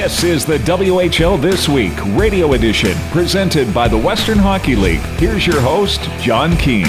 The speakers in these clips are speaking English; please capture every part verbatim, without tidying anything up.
This is the W H L This Week radio edition, presented by the Western Hockey League. Here's your host, John Keane.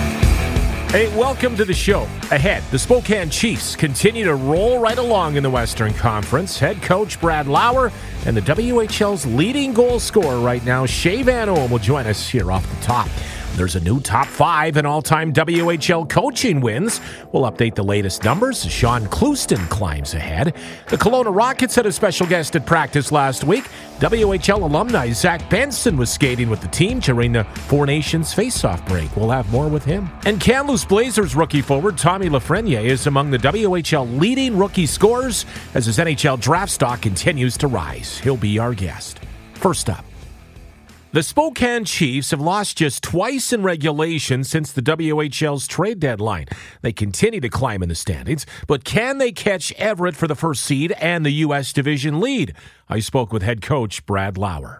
Hey, welcome to the show. Ahead, the Spokane Chiefs continue to roll right along in the Western Conference. Head coach Brad Lauer and the W H L's leading goal scorer right now, Shea Van Oom, will join us here off the top. There's a new top five in all-time W H L coaching wins. We'll update the latest numbers as Sean Clouston climbs ahead. The Kelowna Rockets had a special guest at practice last week. W H L alumni Zach Benson was skating with the team during the Four Nations face-off break. We'll have more with him. And Kamloops Blazers rookie forward Tommy Lafreniere is among the W H L leading rookie scorers as his N H L draft stock continues to rise. He'll be our guest. First up, the Spokane Chiefs have lost just twice in regulation since the W H L's trade deadline. They continue to climb in the standings, but can they catch Everett for the first seed and the U S division lead? I spoke with head coach Brad Lauer.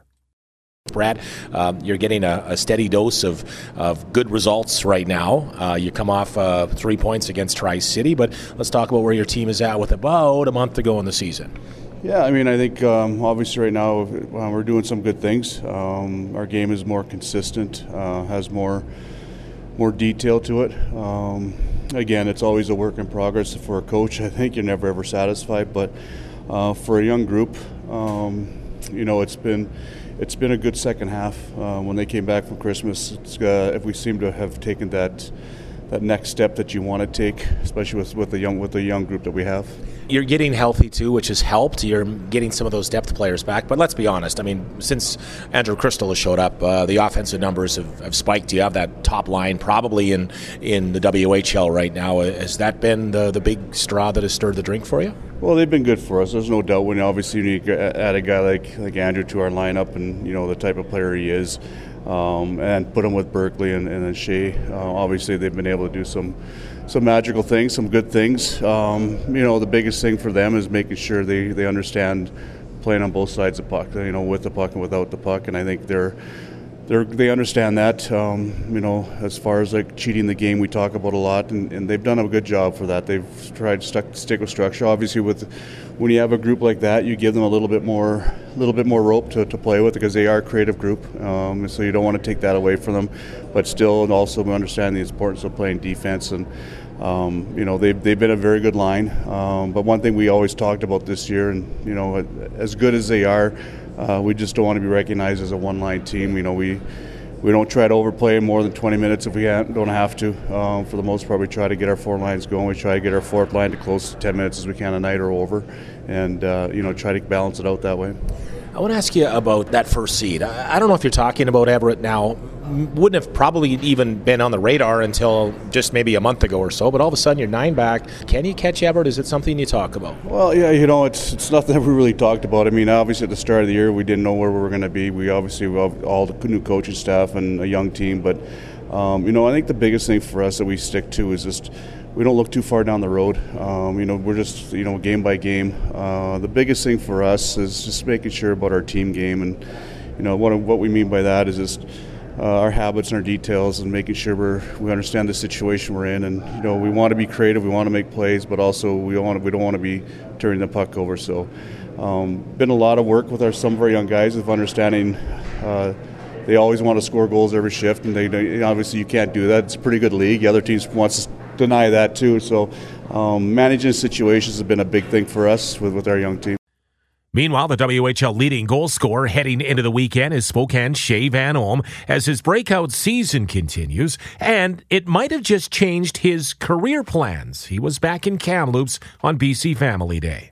Brad, uh, you're getting a, a steady dose of, of good results right now. Uh, you come off uh, three points against Tri-City, but let's talk about where your team is at with about a month to go in the season. Yeah, I mean, I think um, obviously right now uh, we're doing some good things. Um, our game is more consistent, uh, has more more detail to it. Um, again, it's always a work in progress for a coach. I think you're never ever satisfied, but uh, for a young group, um, you know, it's been it's been a good second half. Uh, when they came back from Christmas, it's, uh, if we seem to have taken that that next step that you want to take, especially with with the young with the young group that we have. You're getting healthy, too, which has helped. You're getting some of those depth players back. But let's be honest. I mean, since Andrew Crystal has showed up, uh, the offensive numbers have, have spiked. You have that top line probably in, in the W H L right now. Has that been the, the big straw that has stirred the drink for you? Well, they've been good for us. There's no doubt. When obviously you add a guy like, like Andrew to our lineup and, you know, the type of player he is, um, and put him with Berkeley and, and then Shea, uh, obviously they've been able to do some some magical things, some good things. Um, you know, the biggest thing for them is making sure they, they understand playing on both sides of the puck, you know, with the puck and without the puck. And I think they're they're they understand that. Um, you know, as far as like cheating the game, we talk about a lot, and, and they've done a good job for that. They've tried to stuck, stick with structure. Obviously, with when you have a group like that, you give them a little bit more, a little bit more rope to, to play with because they are a creative group. Um, so you don't want to take that away from them, but still, and also understand the importance of playing defense. And um, you know, they've they've been a very good line. Um, but one thing we always talked about this year, and you know, as good as they are, uh, we just don't want to be recognized as a one-line team. You know, we. We don't try to overplay more than twenty minutes if we don't have to. Um, for the most part, we try to get our four lines going. We try to get our fourth line to close to ten minutes as we can a night or over, and uh, you know, try to balance it out that way. I want to ask you about that first seed. I, I don't know if you're talking about Everett now. Wouldn't have probably even been on the radar until just maybe a month ago or so, but all of a sudden you're nine back. Can you catch Everett? Is it something you talk about? Well, yeah, you know, it's it's nothing that we really talked about. I mean, obviously at the start of the year we didn't know where we were going to be. We obviously have all the new coaching staff and a young team, but um, you know, I think the biggest thing for us that we stick to is just we don't look too far down the road. Um, you know, we're just, you know, game by game. Uh, the biggest thing for us is just making sure about our team game, and you know what what we mean by that is just uh, our habits and our details, and making sure we're, we understand the situation we're in, and you know we want to be creative, we want to make plays, but also we don't want to, we don't want to be turning the puck over. So, um, been a lot of work with our some of our young guys of understanding. Uh, they always want to score goals every shift, and they obviously you can't do that. It's a pretty good league. The other teams wants to deny that too. So um, managing situations has been a big thing for us with, with our young team. Meanwhile, the W H L leading goal scorer heading into the weekend is Spokane's Shea Van Oom as his breakout season continues, and it might have just changed his career plans. He was back in Kamloops on B C Family Day.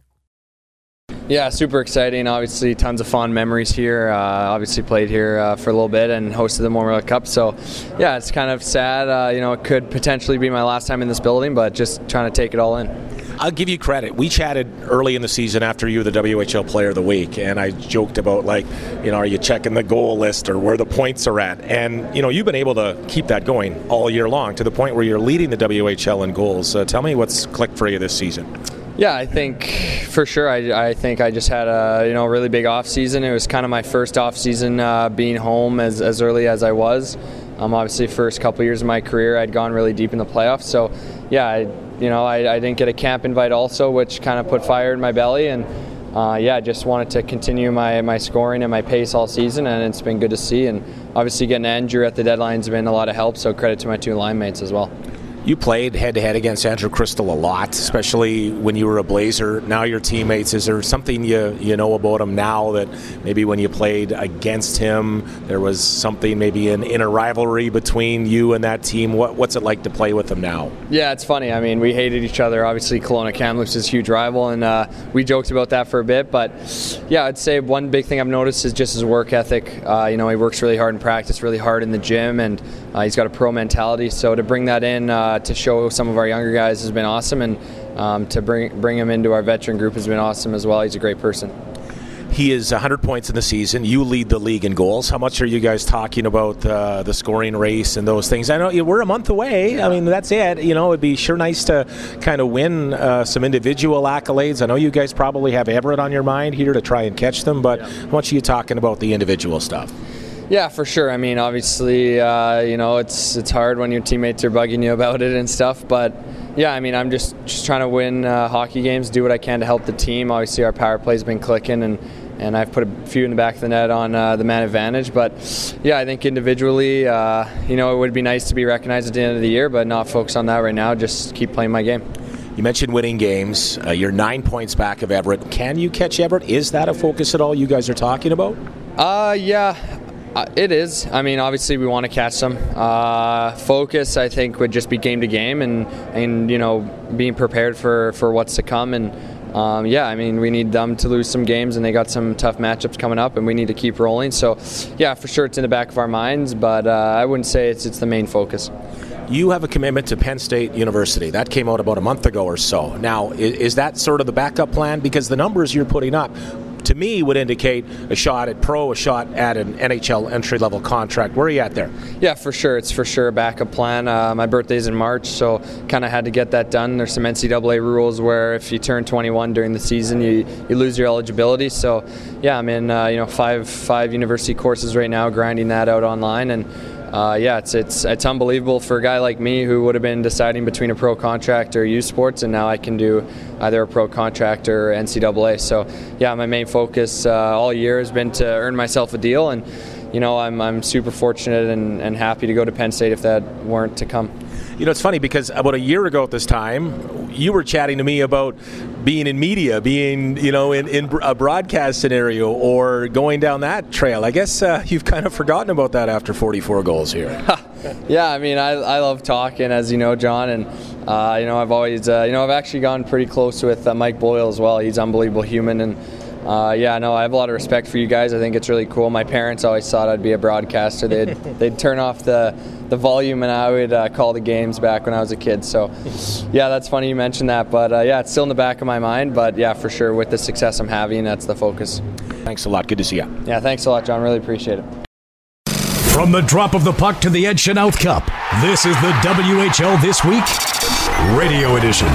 Yeah, super exciting. Obviously, tons of fond memories here. Uh, obviously, played here uh, for a little bit and hosted the Memorial Cup. So, yeah, it's kind of sad. Uh, you know, it could potentially be my last time in this building, but just trying to take it all in. I'll give you credit. We chatted early in the season after you were the W H L Player of the Week, and I joked about, like, you know, are you checking the goal list or where the points are at? And, you know, you've been able to keep that going all year long to the point where you're leading the W H L in goals. Uh, tell me what's clicked for you this season. Yeah, I think for sure. I, I think I just had a you know really big off season. It was kind of my first off season uh, being home as, as early as I was. Um, obviously, first couple of years of my career, I'd gone really deep in the playoffs. So, yeah, I, you know, I, I didn't get a camp invite also, which kind of put fire in my belly. And uh, yeah, just wanted to continue my, my scoring and my pace all season, and it's been good to see. And obviously getting Andrew at the deadline has been a lot of help, so credit to my two line mates as well. You played head-to-head against Andrew Crystal a lot, especially when you were a Blazer. Now you're teammates. Is there something you you know about him now that maybe when you played against him, there was something, maybe an inner rivalry between you and that team? What What's it like to play with him now? Yeah, it's funny. I mean, we hated each other. Obviously, Kelowna Kamloops is a huge rival, and uh, we joked about that for a bit. But, yeah, I'd say one big thing I've noticed is just his work ethic. Uh, you know, he works really hard in practice, really hard in the gym, and uh, he's got a pro mentality. So to bring that in, uh, to show some of our younger guys has been awesome, and um, to bring bring him into our veteran group has been awesome as well. He's a great person. He is one hundred points in the season. You lead the league in goals. How much are you guys talking about uh, the scoring race and those things? I know we're a month away. I mean, that's it. You know, it'd be sure nice to kind of win uh, some individual accolades. I know you guys probably have Everett on your mind here to try and catch them, but yeah. How much are you talking about the individual stuff? Yeah, for sure. I mean, obviously, uh, you know, it's it's hard when your teammates are bugging you about it and stuff. But yeah, I mean, I'm just, just trying to win uh, hockey games, do what I can to help the team. Obviously, our power play's been clicking, and, and I've put a few in the back of the net on uh, the man advantage. But yeah, I think individually, uh, you know, it would be nice to be recognized at the end of the year, but not focus on that right now. Just keep playing my game. You mentioned winning games. Uh, you're nine points back of Everett. Can you catch Everett? Is that a focus at all you guys are talking about? Uh, yeah. Uh, it is. I mean, obviously we want to catch them. Uh, focus, I think, would just be game to game, and, and you know, being prepared for, for what's to come. And um, yeah, I mean, we need them to lose some games, and they got some tough matchups coming up, and we need to keep rolling. So yeah, for sure, it's in the back of our minds, but uh, I wouldn't say it's it's the main focus. You have a commitment to Penn State University. That came out about a month ago or so. Now, is, is that sort of the backup plan? Because the numbers you're putting up, to me, would indicate a shot at pro, a shot at an N H L entry-level contract. Where are you at there? Yeah, for sure. It's for sure a backup plan. Uh, my birthday's in March, so kind of had to get that done. There's some N C double A rules where if you turn twenty-one during the season, you, you lose your eligibility. So, yeah, I'm in uh, you know five five university courses right now, grinding that out online, and Uh, yeah, it's it's it's unbelievable for a guy like me who would have been deciding between a pro contract or youth sports, and now I can do either a pro contract or N C double A. So, yeah, my main focus uh, all year has been to earn myself a deal, and you know I'm I'm super fortunate and, and happy to go to Penn State if that weren't to come. You know, it's funny because about a year ago at this time, you were chatting to me about being in media, being, you know, in, in a broadcast scenario or going down that trail. I guess uh, you've kind of forgotten about that after forty-four goals here. Yeah, I mean, I, I love talking, as you know, John, and, uh, you know, I've always, uh, you know, I've actually gotten pretty close with uh, Mike Boyle as well. He's an unbelievable human, and Uh, yeah, no, I have a lot of respect for you guys. I think it's really cool. My parents always thought I'd be a broadcaster. They'd they'd turn off the, the volume, and I would uh, call the games back when I was a kid. So, yeah, that's funny you mentioned that. But, uh, yeah, it's still in the back of my mind. But, yeah, for sure, with the success I'm having, that's the focus. Thanks a lot. Good to see you. Yeah, thanks a lot, John. Really appreciate it. From the drop of the puck to the Ed Chenault Cup, this is the W H L This Week Radio Edition.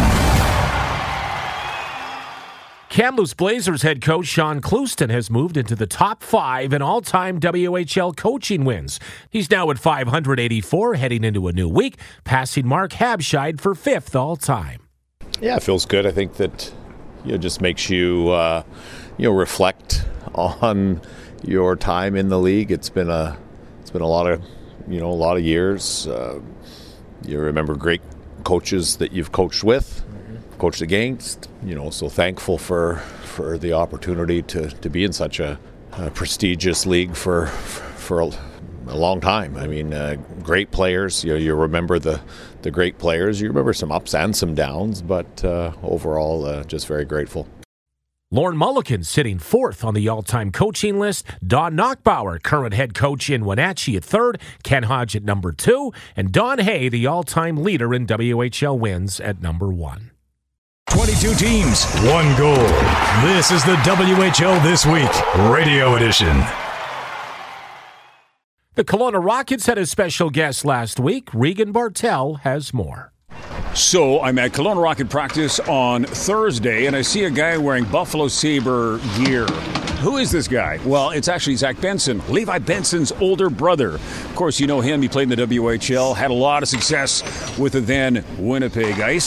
Kamloops Blazers head coach Sean Clouston has moved into the top five in all-time W H L coaching wins. He's now at five hundred eighty-four heading into a new week, passing Mark Habscheid for fifth all-time. Yeah, it feels good. I think that you know, just makes you uh, you know reflect on your time in the league. It's been a it's been a lot of you know a lot of years. Uh, you remember great coaches that you've coached with. Coached against, you know, so thankful for for the opportunity to, to be in such a, a prestigious league for for a, a long time. I mean, uh, great players. You know, you remember the the great players. You remember some ups and some downs, but uh, overall, uh, just very grateful. Lorne Mulliken sitting fourth on the all-time coaching list. Don Knockbauer, current head coach in Wenatchee, at third. Ken Hodge at number two. And Don Hay, the all-time leader in W H L wins, at number one. twenty-two teams, one goal. This is the W H L This Week Radio Edition. The Kelowna Rockets had a special guest last week. Regan Bartel has more. So I'm at Kelowna Rocket practice on Thursday, and I see a guy wearing Buffalo Sabre gear. Who is this guy? Well, it's actually Zach Benson, Levi Benson's older brother. Of course, you know him. He played in the W H L, had a lot of success with the then Winnipeg Ice.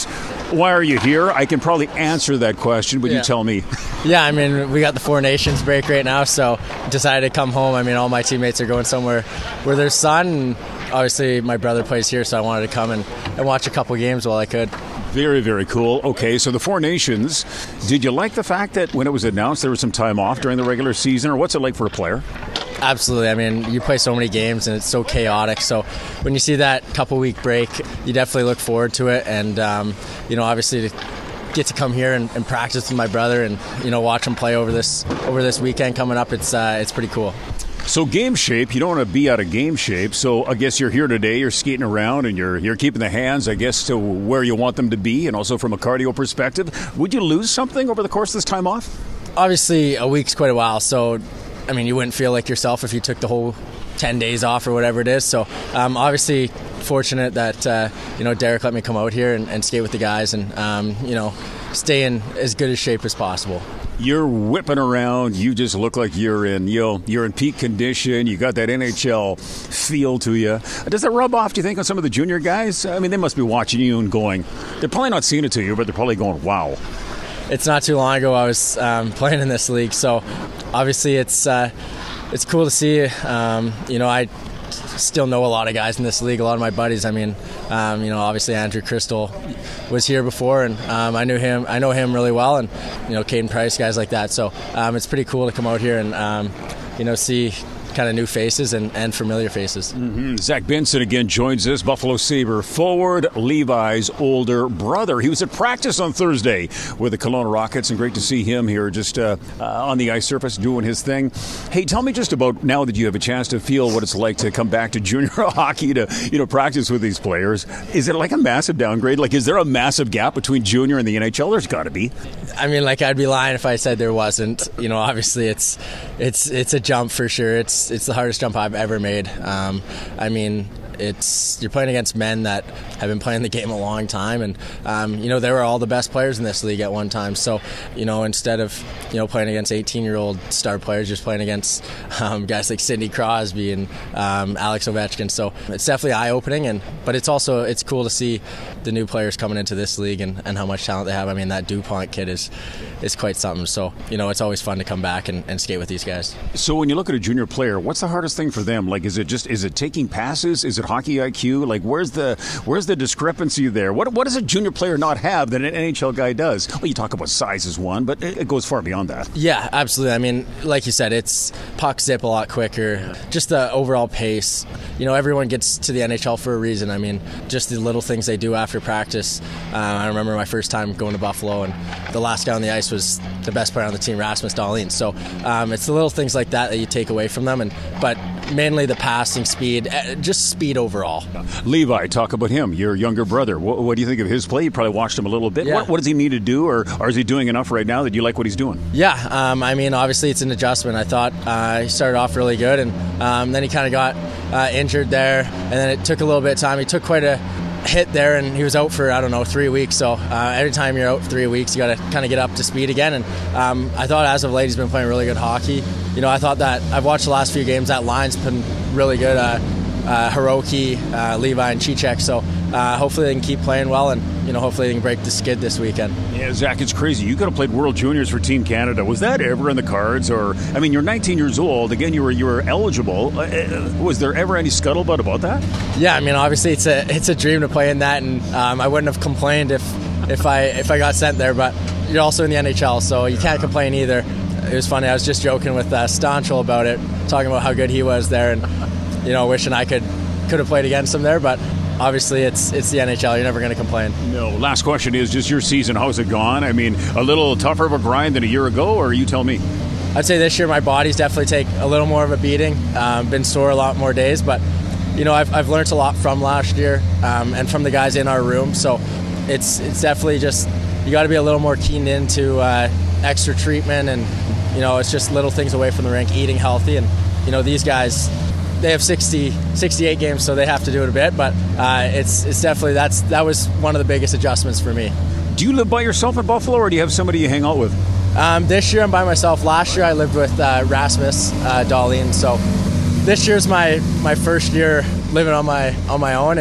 Why are you here? I can probably answer that question, but yeah. you tell me. Yeah, I mean, we got the Four Nations break right now, so decided to come home. I mean, all my teammates are going somewhere where there's sun, and obviously my brother plays here, so I wanted to come and, and watch a couple games while I could. Very, very cool. Okay, so the Four Nations, did you like the fact that when it was announced there was some time off during the regular season, or what's it like for a player? Absolutely. I mean, you play so many games and it's so chaotic. So when you see that couple week break, you definitely look forward to it. And, um, you know, obviously to get to come here and, and practice with my brother and, you know, watch him play over this over this weekend coming up, it's uh, it's pretty cool. So game shape, you don't want to be out of game shape. So I guess you're here today, you're skating around and you're you're keeping the hands, I guess, to where you want them to be, and also from a cardio perspective. Would you lose something over the course of this time off? Obviously, a week's quite a while, so I mean, you wouldn't feel like yourself if you took the whole ten days off or whatever it is. So um, obviously fortunate that, uh, you know, Derek let me come out here and, and skate with the guys and, um, you know, stay in as good a shape as possible. You're whipping around. You just look like you're in, you know, you're in peak condition. You got that N H L feel to you. Does that rub off, do you think, on some of the junior guys? I mean, they must be watching you and going, they're probably not seeing it to you, but they're probably going, wow. It's not too long ago I was um, playing in this league, so obviously it's uh, it's cool to see. Um, you know, I still know a lot of guys in this league, a lot of my buddies. I mean, um, you know, obviously Andrew Crystal was here before, and um, I knew him. I know him really well, and you know, Caden Price, guys like that. So um, it's pretty cool to come out here and um, you know, see kind of new faces and, and familiar faces. Mm-hmm. Zach Benson again joins us, Buffalo Sabre forward, Levi's older brother. He was at practice on Thursday with the Kelowna Rockets, and great to see him here just uh, uh, on the ice surface doing his thing. Hey, tell me just about now that you have a chance to feel what it's like to come back to junior hockey to, you know, practice with these players. Is it like a massive downgrade? Like, is there a massive gap between junior and the N H L? There's got to be. I mean, like, I'd be lying if I said there wasn't. You know, obviously it's it's it's a jump for sure. It's it's the hardest jump I've ever made. Um, I mean, it's you're playing against men that have been playing the game a long time, and um, you know, they were all the best players in this league at one time. So, you know, instead of you know playing against eighteen-year-old star players, just playing against um, guys like Sidney Crosby and um, Alex Ovechkin. So it's definitely eye-opening, and but it's also it's cool to see the new players coming into this league and, and how much talent they have. I mean, that DuPont kid is is quite something. So, you know, it's always fun to come back and, and skate with these guys. So when you look at a junior player, what's the hardest thing for them? Like, is it just is it taking passes? Is it hockey I Q? Like, where's the where's the discrepancy there? What what does a junior player not have that an N H L guy does? Well, you talk about size is one, but it, it goes far beyond that. Yeah, absolutely. I mean, like you said, it's puck zip a lot quicker. Just the overall pace. You know, everyone gets to the N H L for a reason. I mean, just the little things they do after practice. Uh, I remember my first time going to Buffalo, and the last guy on the ice was the best player on the team, Rasmus Dahlin. So um, it's the little things like that that you take away from them, and but mainly the passing speed, just speed overall. Levi, talk about him, your younger brother. What, what do you think of his play? You probably watched him a little bit. Yeah. What, what does he need to do, or, or is he doing enough right now that you like what he's doing? Yeah, um, I mean, obviously it's an adjustment. I thought uh, he started off really good, and um, then he kind of got uh, injured there, and then it took a little bit of time. He took quite a hit there, and he was out for, I don't know, three weeks. So uh, every time you're out for three weeks, you got to kind of get up to speed again. And um, I thought as of late he's been playing really good hockey. You know, I thought that I've watched the last few games, that line's been really good. Uh, uh, Hiroki, uh, Levi, and Cicek. So uh, hopefully they can keep playing well, and you know, hopefully they can break the skid this weekend. Yeah, Zach, it's crazy. You could have played World Juniors for Team Canada. Was that ever in the cards? Or, I mean, you're nineteen years old. Again, you were you were eligible. Uh, was there ever any scuttlebutt about that? Yeah, I mean, obviously it's a it's a dream to play in that, and um, I wouldn't have complained if if I if I got sent there. But you're also in the N H L, so you can't complain either. It was funny. I was just joking with uh, Stanchel about it, talking about how good he was there, and you know, wishing I could could have played against him there, but. Obviously, it's it's the N H L. You're never going to complain. No. Last question is just your season. How's it gone? I mean, a little tougher of a grind than a year ago, or you tell me? I'd say this year my body's definitely take a little more of a beating. Um, been sore a lot more days, but you know, I've I've learned a lot from last year um, and from the guys in our room. So it's it's definitely just you got to be a little more keened into uh, extra treatment, and you know, it's just little things away from the rink, eating healthy, and you know, these guys. They have sixty, sixty-eight games, so they have to do it a bit. But uh, it's it's definitely that's that was one of the biggest adjustments for me. Do you live by yourself in Buffalo, or do you have somebody you hang out with? Um, this year I'm by myself. Last year I lived with uh, Rasmus uh, Dahlin. So this year's my my first year living on my on my own, and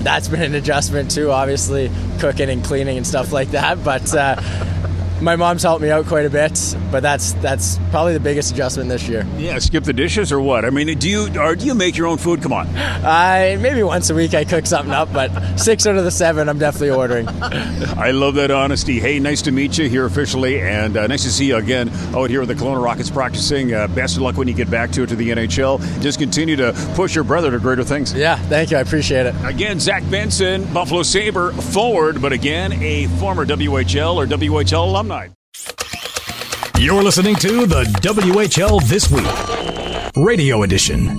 that's been an adjustment too, obviously cooking and cleaning and stuff like that. But uh, my mom's helped me out quite a bit, but that's that's probably the biggest adjustment this year. Yeah, skip the dishes or what? I mean, do you or do you make your own food? Come on. I maybe once a week I cook something up, but six out of the seven I'm definitely ordering. I love that honesty. Hey, nice to meet you here officially, and uh, nice to see you again out here with the Kelowna Rockets practicing. Uh, best of luck when you get back to it to the N H L. Just continue to push your brother to greater things. Yeah, thank you. I appreciate it. Again, Zach Benson, Buffalo Sabre forward, but again, a former W H L or W H L alumni. You're listening to the W H L This Week, Radio Edition.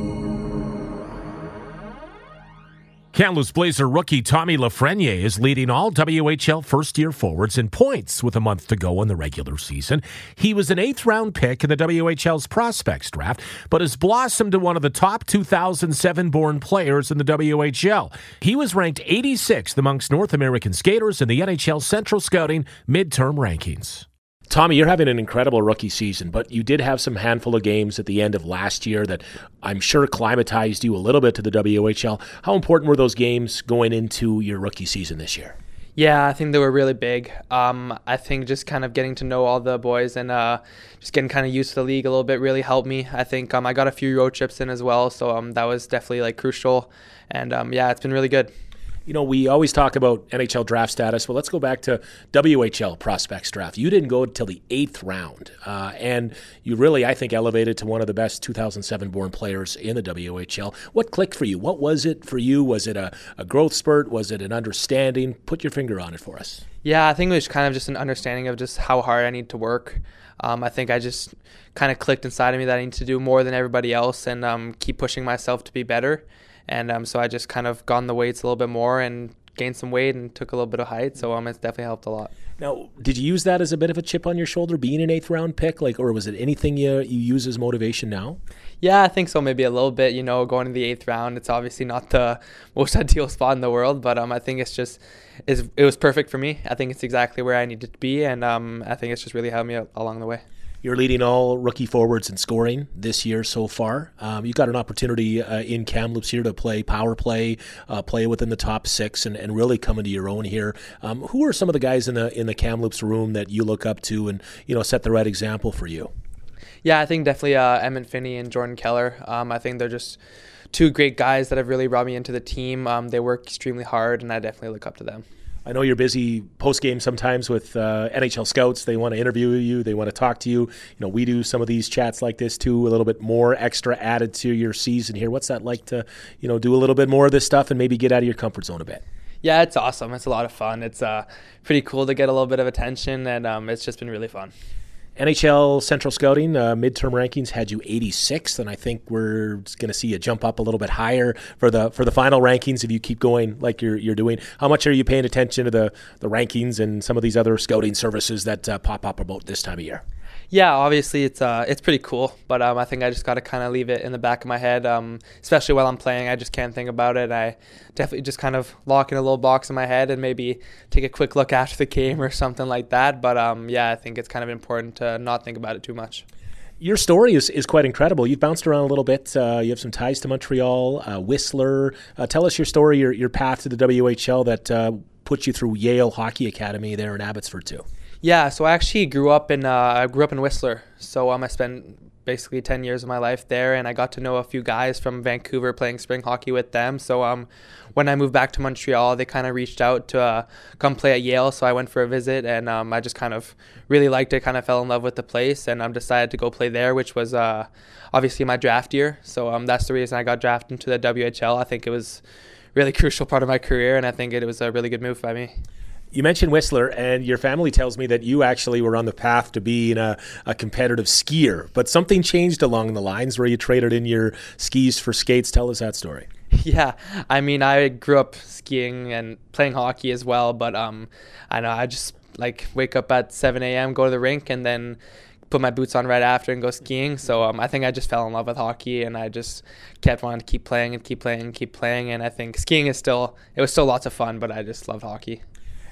Kamloops Blazer rookie Tommy Lafreniere is leading all W H L first-year forwards in points with a month to go in the regular season. He was an eighth-round pick in the W H L's prospects draft, but has blossomed to one of the top two thousand seven-born players in the W H L. He was ranked eighty-sixth amongst North American skaters in the N H L Central Scouting midterm rankings. Tommy, you're having an incredible rookie season, but you did have some handful of games at the end of last year that I'm sure acclimatized you a little bit to the W H L. How important were those games going into your rookie season this year? Yeah, I think they were really big. Um, I think just kind of getting to know all the boys and uh, just getting kind of used to the league a little bit really helped me. I think um, I got a few road trips in as well, so um, that was definitely like crucial. And um, yeah, it's been really good. You know, we always talk about N H L draft status. Well, let's go back to W H L prospects draft. You didn't go until the eighth round, uh, and you really, I think, elevated to one of the best two thousand seven born players in the W H L. What clicked for you? What was it for you? Was it a, a growth spurt? Was it an understanding? Put your finger on it for us. Yeah, I think it was kind of just an understanding of just how hard I need to work. Um, I think I just kind of clicked inside of me that I need to do more than everybody else and um, keep pushing myself to be better. And um, so I just kind of got on the weights a little bit more and gained some weight and took a little bit of height. So um, it's definitely helped a lot. Now, did you use that as a bit of a chip on your shoulder, being an eighth round pick, like, or was it anything you you use as motivation now? Yeah, I think so. Maybe a little bit. You know, going to the eighth round, it's obviously not the most ideal spot in the world, but um, I think it's just it's, it was perfect for me. I think it's exactly where I needed to be, and um, I think it's just really helped me along the way. You're leading all rookie forwards in scoring this year so far. Um, you got an opportunity uh, in Kamloops here to play power play, uh, play within the top six, and, and really come into your own here. Um, who are some of the guys in the in the Kamloops room that you look up to and you know set the right example for you? Yeah, I think definitely uh, Emmett Finney and Jordan Keller. Um, I think they're just two great guys that have really brought me into the team. Um, they work extremely hard, and I definitely look up to them. I know you're busy post-game sometimes with uh, N H L scouts. They want to interview you. They want to talk to you. You know, we do some of these chats like this too, a little bit more extra added to your season here. What's that like to, you know, do a little bit more of this stuff and maybe get out of your comfort zone a bit? Yeah, it's awesome. It's a lot of fun. It's uh, pretty cool to get a little bit of attention, and um, it's just been really fun. N H L Central Scouting uh, midterm rankings had you eighty-sixth, and I think we're going to see you jump up a little bit higher for the for the final rankings if you keep going like you're you're doing. How much are you paying attention to the, the rankings and some of these other scouting services that uh, pop up about this time of year? Yeah, obviously it's uh it's pretty cool, but um I think I just got to kind of leave it in the back of my head, um especially while I'm playing. I just can't think about it. I definitely just kind of lock in a little box in my head and maybe take a quick look after the game or something like that. But um yeah, I think it's kind of important to not think about it too much. Your story is, is quite incredible. You've bounced around a little bit. Uh, you have some ties to Montreal, uh, Whistler. Uh, tell us your story, your your path to the W H L that uh, put you through Yale Hockey Academy there in Abbotsford too. Yeah, so I actually grew up in uh, I grew up in Whistler. So um, I spent basically ten years of my life there, and I got to know a few guys from Vancouver playing spring hockey with them. So um, when I moved back to Montreal, they kind of reached out to uh, come play at Yale. So I went for a visit, and um, I just kind of really liked it, kind of fell in love with the place, and um, decided to go play there, which was uh, obviously my draft year. So um, that's the reason I got drafted into the W H L. I think it was a really crucial part of my career, and I think it was a really good move by me. You mentioned Whistler, and your family tells me that you actually were on the path to being a, a competitive skier, but something changed along the lines where you traded in your skis for skates. Tell us that story. Yeah, I mean, I grew up skiing and playing hockey as well, but um, I know I just like wake up at seven a.m., go to the rink, and then put my boots on right after and go skiing. So um, I think I just fell in love with hockey, and I just kept wanting to keep playing and keep playing and keep playing. And I think skiing is still, it was still lots of fun, but I just loved hockey.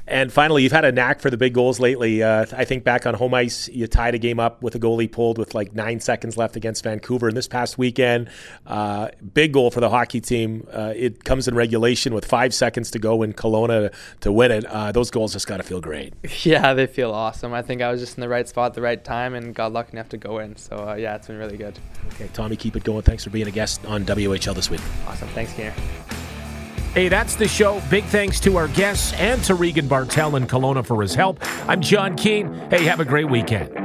And finally, you've had a knack for the big goals lately. Uh, I think back on home ice, you tied a game up with a goalie pulled with like nine seconds left against Vancouver. And this past weekend, uh, big goal for the hockey team. Uh, it comes in regulation with five seconds to go in Kelowna to, to win it. Uh, those goals just got to feel great. Yeah, they feel awesome. I think I was just in the right spot at the right time and got lucky enough to go in. So, uh, yeah, it's been really good. Okay, Tommy, keep it going. Thanks for being a guest on W H L this week. Awesome. Thanks, Keener. Hey, that's the show. Big thanks to our guests and to Regan Bartel in Kelowna for his help. I'm John Keane. Hey, have a great weekend.